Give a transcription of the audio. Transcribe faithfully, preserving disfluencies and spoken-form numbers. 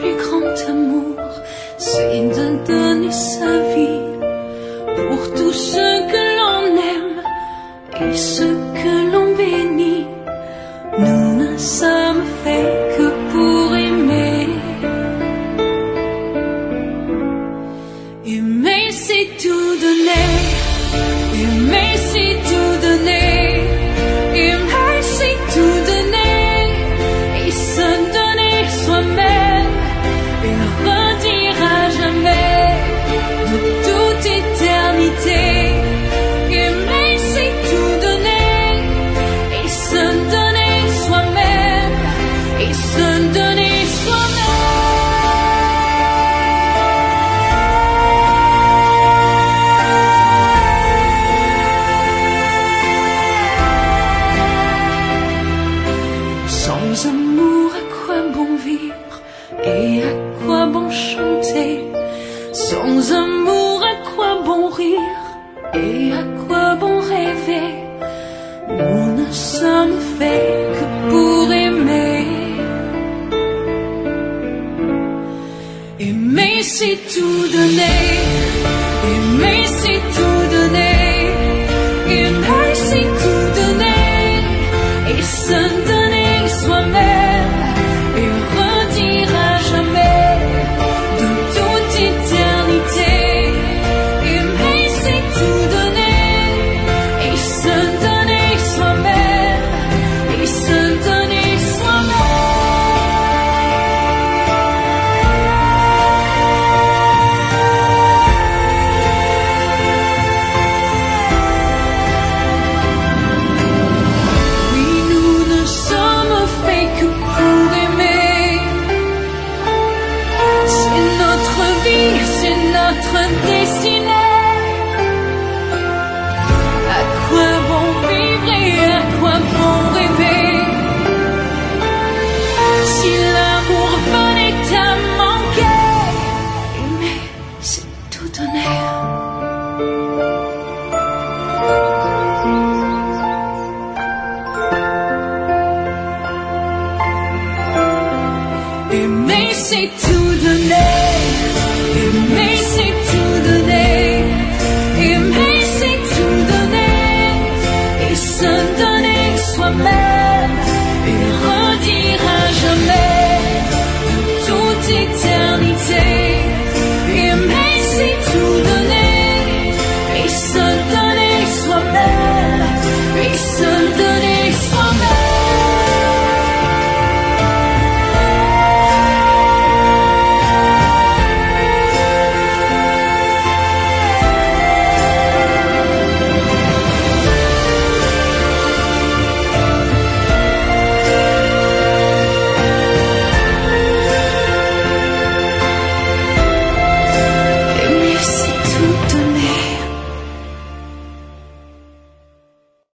plus grand amour, c'est de donner sa vie pour tous ceux que l'on aime et ceux que l'on bénit. Nous ne sommes faits que pour aimer. Aimer, c'est tout donner. Aimer, c'est tout donner. Aimer, c'est tout donner. Et se donner soi-même et redire à jamais de toute éternité. Aimer, c'est tout donner. Et se donner soi-même et se donner soi-même. Sans amour, à quoi bon vivre et à quoi bon chanter? Sans amour, à quoi bon rire et à quoi bon rêver? Nous ne sommes faits que pour aimer. Aimer, c'est tout donner. Aimer, c'est tout donner. Aimer, c'est tout donner. Et se donner soi-même et redire à jamais de toute éternité. Aimer, c'est tout donner. Et se donner soi-même et se donner Oui, nous ne sommes faits que pour aimer. C'est notre vie, c'est notre destinée. À quoi bon vivre et à quoi bon rêver? Si l'amour venait à manquer, aimer, c'est tout donner. Aimer, c'est tout donner. Aimer, c'est tout donner. Aimer, c'est tout donner. Et se donner soi-même et redire à jamais de toute éternité.